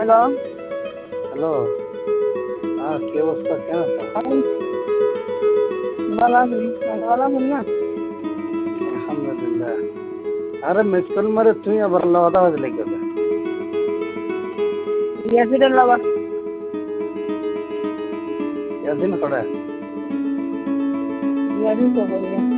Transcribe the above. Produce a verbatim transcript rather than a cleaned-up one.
Hello. Hello. হ্যাঁ, কি অবস্থা? কেমন আছো? ভালো আছি। ভালো আছেন না? আলহামদুলিল্লাহ। আরে মিস কল মারে তুই আবার লওয়া বাজলে কেবে? ইয়াসিরের লবার ইয়াসিন কড়া? ইয়াসিন তো বললেন